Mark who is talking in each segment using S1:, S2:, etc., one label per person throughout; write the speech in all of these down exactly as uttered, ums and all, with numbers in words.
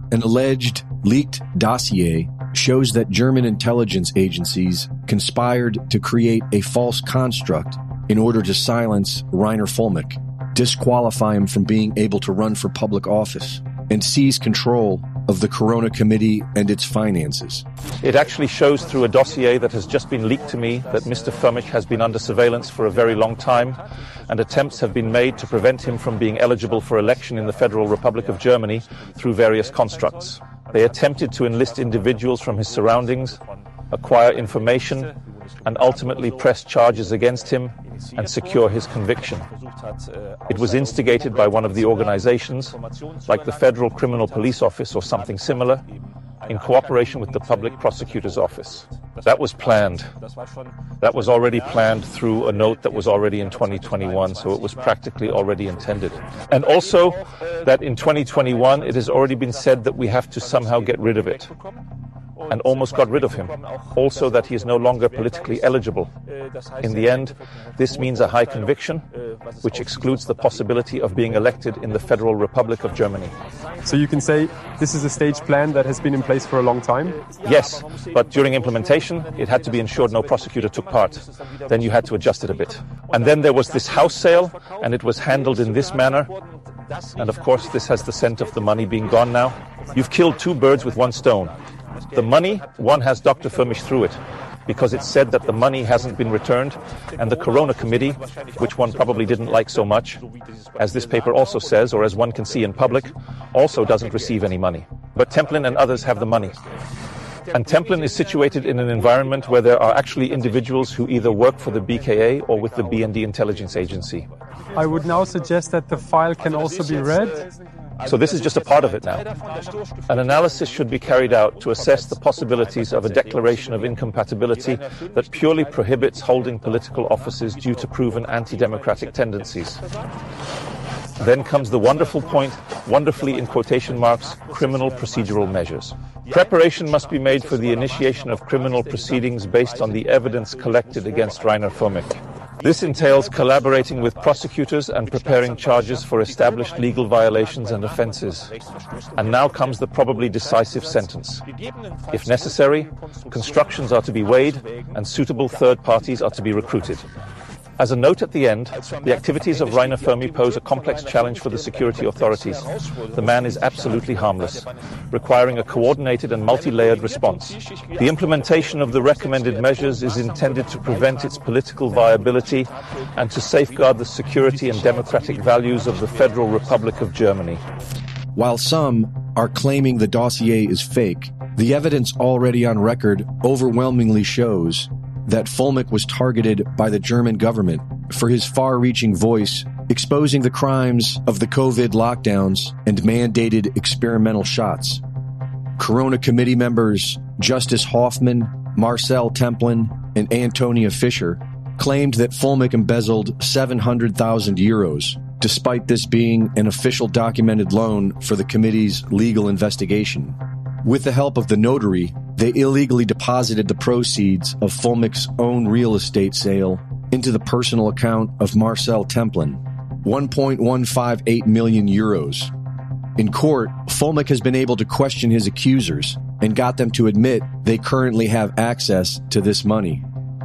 S1: An alleged leaked dossier shows that German intelligence agencies conspired to create a false construct in order to silence Rainer Fulmich, disqualify him from being able to run for public office, and seize control of the Corona Committee and its finances.
S2: It actually shows through a dossier that has just been leaked to me that Mister Fulmich has been under surveillance for a very long time, and attempts have been made to prevent him from being eligible for election in the Federal Republic of Germany through various constructs. They attempted to enlist individuals from his surroundings, acquire information, and ultimately press charges against him and secure his conviction. It was instigated by one of the organizations, like the Federal Criminal Police Office or something similar, in cooperation with the Public Prosecutor's Office. That was planned. That was already planned through a note that was already in twenty twenty-one, so it was practically already intended. And also that in twenty twenty-one it has already been said that we have to somehow get rid of it. And almost got rid of him. Also that he is no longer politically eligible. In the end, this means a high conviction, which excludes the possibility of being elected in the Federal Republic of Germany.
S3: So you can say this is a stage plan that has been in place for a long time?
S2: Yes, but during implementation, it had to be ensured no prosecutor took part. Then you had to adjust it a bit. And then there was this house sale, and it was handled in this manner. And of course, this has the scent of the money being gone now. You've killed two birds with one stone. The money, one has Doctor Fulmich through it, because it's said that the money hasn't been returned, and the Corona Committee, which one probably didn't like so much, as this paper also says, or as one can see in public, also doesn't receive any money. But Templin and others have the money. And Templin is situated in an environment where there are actually individuals who either work for the B K A or with the B N D intelligence agency.
S3: I would now suggest that the file can also be read.
S2: So this is just a part of it now. An analysis should be carried out to assess the possibilities of a declaration of incompatibility that purely prohibits holding political offices due to proven anti-democratic tendencies. Then comes the wonderful point, wonderfully in quotation marks, criminal procedural measures. Preparation must be made for the initiation of criminal proceedings based on the evidence collected against Rainer Fulmich. This entails collaborating with prosecutors and preparing charges for established legal violations and offences. And now comes the probably decisive sentence. If necessary, constructions are to be weighed and suitable third parties are to be recruited. As a note at the end, the activities of Rainer Fulmich pose a complex challenge for the security authorities. The man is absolutely harmless, requiring a coordinated and multi-layered response. The implementation of the recommended measures is intended to prevent its political viability and to safeguard the security and democratic values of the Federal Republic of Germany.
S1: While some are claiming the dossier is fake, the evidence already on record overwhelmingly shows that Fulmich was targeted by the German government for his far-reaching voice exposing the crimes of the COVID lockdowns and mandated experimental shots. Corona Committee members Justice Hoffmann, Marcel Templin, and Antonia Fischer claimed that Fulmich embezzled seven hundred thousand euros, despite this being an official documented loan for the committee's legal investigation. With the help of the notary, they illegally deposited the proceeds of Fulmich's own real estate sale into the personal account of Marcel Templin, one point one five eight million euros. In court, Fulmich has been able to question his accusers and got them to admit they currently have access to this money.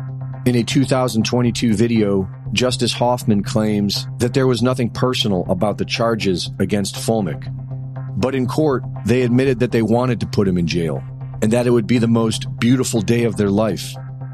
S1: In a two thousand twenty-two video, Justice Hoffmann claims that there was nothing personal about the charges against Fulmich. But in court, they admitted that they wanted to put him in jail, and that it would be the most beautiful day of their life.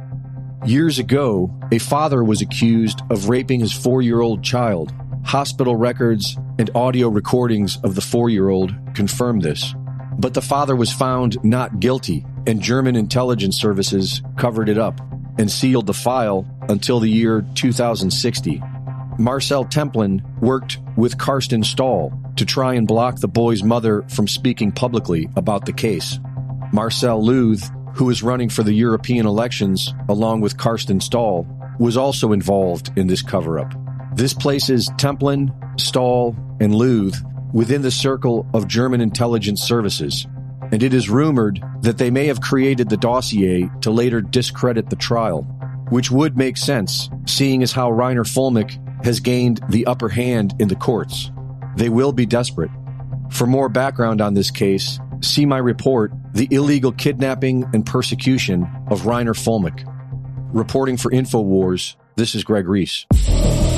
S1: Years ago, a father was accused of raping his four-year-old child. Hospital records and audio recordings of the four-year-old confirm this. But the father was found not guilty, and German intelligence services covered it up and sealed the file until the year two thousand sixty. Marcel Templin worked with Carsten Stahl to try and block the boy's mother from speaking publicly about the case. Marcel Luth, who is running for the European elections along with Carsten Stahl, was also involved in this cover-up. This places Templin, Stahl, and Luth within the circle of German intelligence services, and it is rumored that they may have created the dossier to later discredit the trial, which would make sense, seeing as how Rainer Fulmich has gained the upper hand in the courts. They will be desperate. For more background on this case, See my report, The Illegal Kidnapping and Persecution of Reiner Fuellmich. Reporting for InfoWars, this is Greg Reese.